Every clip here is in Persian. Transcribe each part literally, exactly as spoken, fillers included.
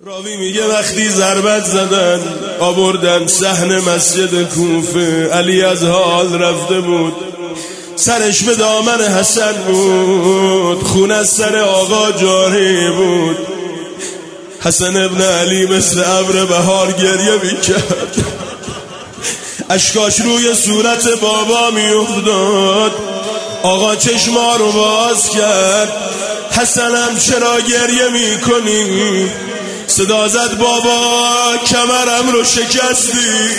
راوی میگه وقتی ضربت زدن آوردن صحن مسجد کوفه، علی از حال رفته بود، سرش به دامن حسن بود، خون از سر آقا جاری بود. حسن ابن علی مثل ابر بهار گریه میکرد، اشکاش روی صورت بابا میافتاد. آقا چشما رو باز کرد، حسنم چرا گریه میکنی؟ صدا زد بابا کمرم رو شکستی.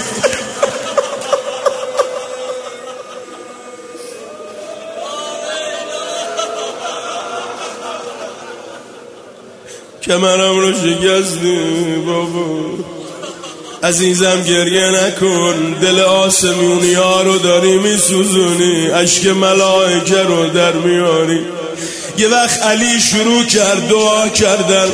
کمرم رو شکستی بابا. عزیزم گریه نکن، دل آسمونی ها رو داری میسوزونی، اشک ملائکه رو در میاری. یه وقت علی شروع کرد دعا کردن،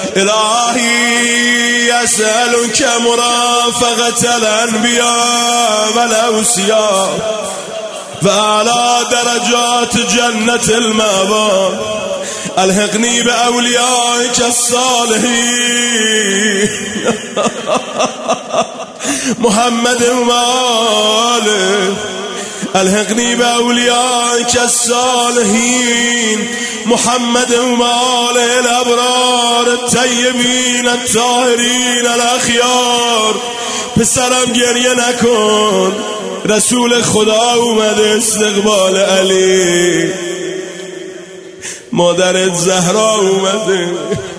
الهی اسألک مرافقة الانبیاء والاوصیاء و اعلی درجات جنت المأوی، الحقنی باولیائک الصالحین محمد و آله، الحقنی باولیائک الصالحین محمد و آله الابرار الطیبین الطاهرین الاخیار. پسرم گریه نکن، رسول خدا اومده استقبال علی، مادرت زهرا اومده.